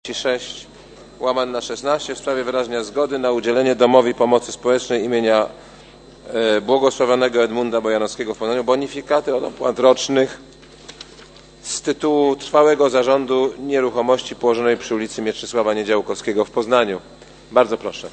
6/16 w sprawie wyrażenia zgody na udzielenie Domowi Pomocy Społecznej imienia błogosławionego Edmunda Bojanowskiego w Poznaniu bonifikaty od opłat rocznych z tytułu trwałego zarządu nieruchomości położonej przy ulicy Mieczysława Niedziałkowskiego w Poznaniu. Bardzo proszę.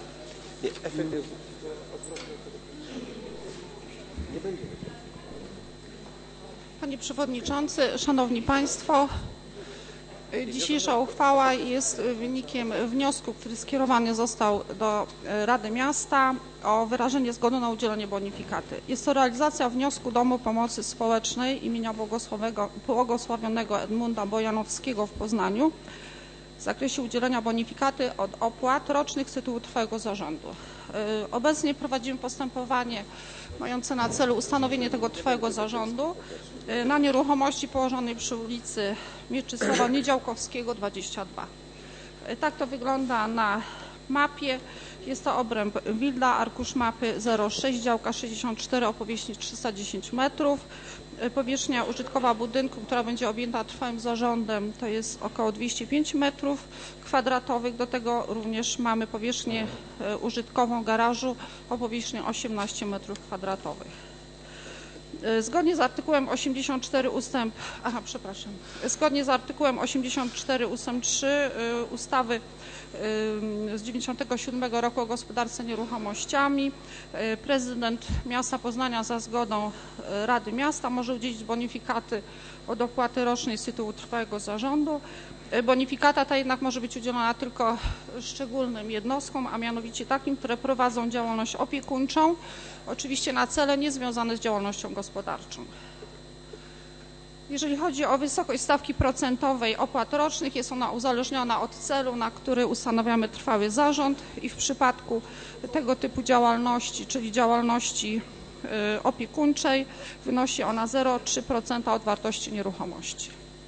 Panie Przewodniczący, Szanowni Państwo, dzisiejsza uchwała jest wynikiem wniosku, który skierowany został do Rady Miasta o wyrażenie zgody na udzielenie bonifikaty. Jest to realizacja wniosku Domu Pomocy Społecznej imienia błogosławionego Edmunda Bojanowskiego w Poznaniu w zakresie udzielenia bonifikaty od opłat rocznych z tytułu trwałego zarządu. Obecnie prowadzimy postępowanie mające na celu ustanowienie tego trwałego zarządu na nieruchomości położonej przy ulicy Mieczysława Niedziałkowskiego 22. Tak to wygląda na mapie. Jest to obręb Wilda, arkusz mapy 06, działka 64 o powierzchni 310 metrów. Powierzchnia użytkowa budynku, która będzie objęta trwałym zarządem, to jest około 205 metrów kwadratowych. Do tego również mamy powierzchnię użytkową garażu o powierzchni 18 metrów kwadratowych. Zgodnie z artykułem 84 Zgodnie z artykułem 84 ustęp 3 ustawy z 1997 roku o gospodarce nieruchomościami prezydent miasta Poznania za zgodą Rady Miasta może udzielić bonifikaty od opłaty rocznej z tytułu trwałego zarządu. Bonifikata ta jednak może być udzielona tylko szczególnym jednostkom, a mianowicie takim, które prowadzą działalność opiekuńczą, oczywiście na cele niezwiązane z działalnością gospodarczą. Jeżeli chodzi o wysokość stawki procentowej opłat rocznych, jest ona uzależniona od celu, na który ustanawiamy trwały zarząd i w przypadku tego typu działalności, czyli działalności opiekuńczej, wynosi ona 0,3% od wartości nieruchomości.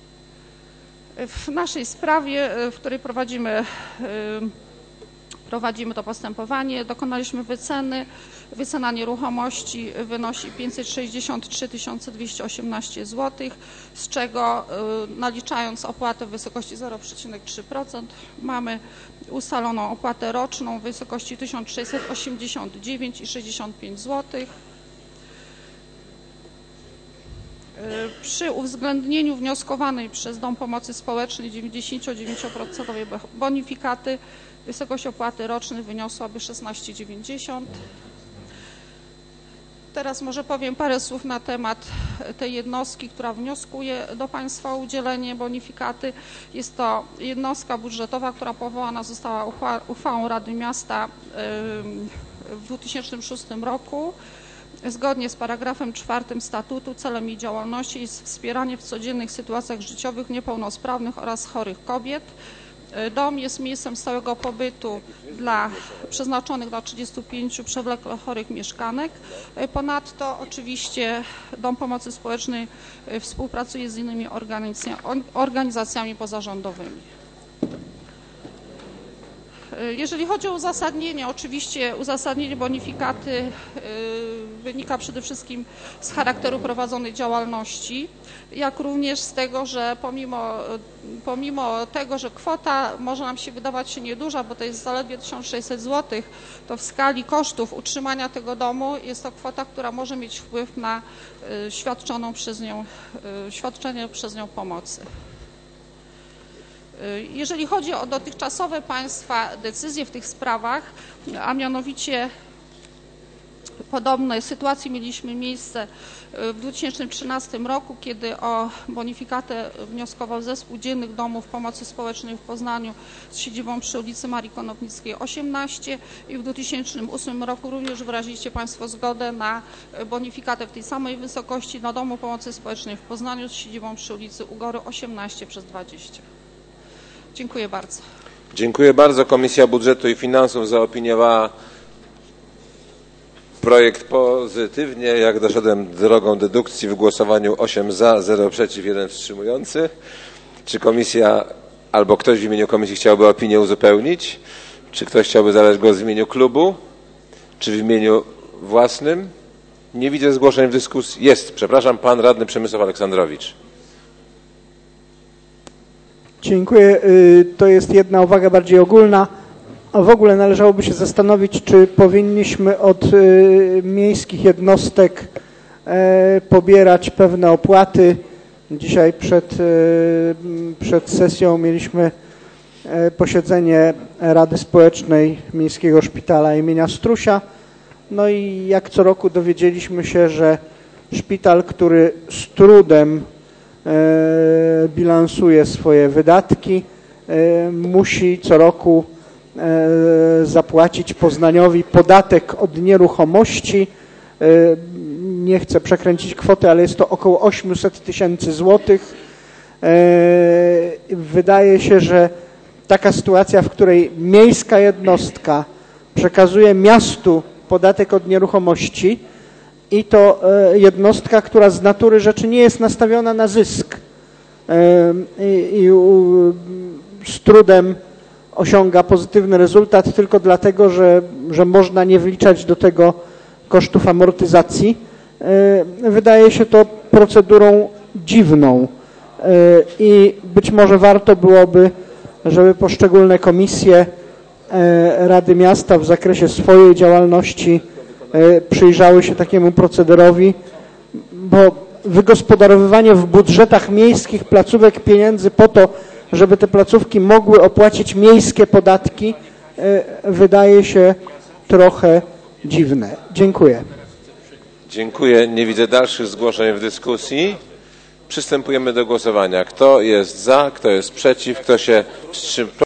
W naszej sprawie, w której prowadzimy to postępowanie, dokonaliśmy wyceny. Wycena nieruchomości wynosi 563 218 zł, z czego naliczając opłatę w wysokości 0,3% mamy ustaloną opłatę roczną w wysokości 1689,65 zł. Przy uwzględnieniu wnioskowanej przez Dom Pomocy Społecznej 99% bonifikaty wysokość opłaty rocznej wyniosłaby 16,90. Teraz może powiem parę słów na temat tej jednostki, która wnioskuje do Państwa o udzielenie bonifikaty. Jest to jednostka budżetowa, która powołana została uchwałą Rady Miasta w 2006 roku. Zgodnie z paragrafem 4 statutu celem jej działalności jest wspieranie w codziennych sytuacjach życiowych niepełnosprawnych oraz chorych kobiet. Dom jest miejscem stałego pobytu przeznaczonych dla 35 przewlekle chorych mieszkanek. Ponadto oczywiście Dom Pomocy Społecznej współpracuje z innymi organizacjami pozarządowymi. Jeżeli chodzi o uzasadnienie, oczywiście uzasadnienie bonifikaty wynika przede wszystkim z charakteru prowadzonej działalności, jak również z tego, że pomimo tego, że kwota może nam się wydawać nieduża, bo to jest zaledwie 1600 zł, to w skali kosztów utrzymania tego domu jest to kwota, która może mieć wpływ na świadczenie przez nią pomocy. Jeżeli chodzi o dotychczasowe Państwa decyzje w tych sprawach, a mianowicie podobne sytuacje mieliśmy miejsce w 2013 roku, kiedy o bonifikatę wnioskował Zespół Dziennych Domów Pomocy Społecznej w Poznaniu z siedzibą przy ulicy Marii Konopnickiej 18 i w 2008 roku również wyraziliście Państwo zgodę na bonifikatę w tej samej wysokości dla Domu Pomocy Społecznej w Poznaniu z siedzibą przy ulicy Ugory 18/20. Dziękuję bardzo. Dziękuję bardzo. Komisja Budżetu i Finansów zaopiniowała projekt pozytywnie. Jak doszedłem drogą dedukcji w głosowaniu 8 za, 0 przeciw, 1 wstrzymujący. Czy komisja albo ktoś w imieniu komisji chciałby opinię uzupełnić? Czy ktoś chciałby zabrać głos w imieniu klubu? Czy w imieniu własnym? Nie widzę zgłoszeń w dyskusji. Jest, przepraszam, pan radny Przemysław Aleksandrowicz. Dziękuję. To jest jedna uwaga bardziej ogólna. W ogóle należałoby się zastanowić, czy powinniśmy od miejskich jednostek pobierać pewne opłaty. Dzisiaj przed sesją mieliśmy posiedzenie Rady Społecznej Miejskiego Szpitala imienia Strusia. No i jak co roku dowiedzieliśmy się, że szpital, który z trudem bilansuje swoje wydatki, musi co roku zapłacić Poznaniowi podatek od nieruchomości. Nie chcę przekręcić kwoty, ale jest to około 800 000 złotych. Wydaje się, że taka sytuacja, w której miejska jednostka przekazuje miastu podatek od nieruchomości i to jednostka, która z natury rzeczy nie jest nastawiona na zysk i z trudem osiąga pozytywny rezultat tylko dlatego, że można nie wliczać do tego kosztów amortyzacji. Wydaje się to procedurą dziwną i być może warto byłoby, żeby poszczególne komisje Rady Miasta w zakresie swojej działalności przyjrzały się takiemu procederowi, bo wygospodarowywanie w budżetach miejskich placówek pieniędzy po to, żeby te placówki mogły opłacić miejskie podatki, wydaje się trochę dziwne. Dziękuję. Dziękuję. Nie widzę dalszych zgłoszeń w dyskusji. Przystępujemy do głosowania. Kto jest za, kto jest przeciw, kto się wstrzymał?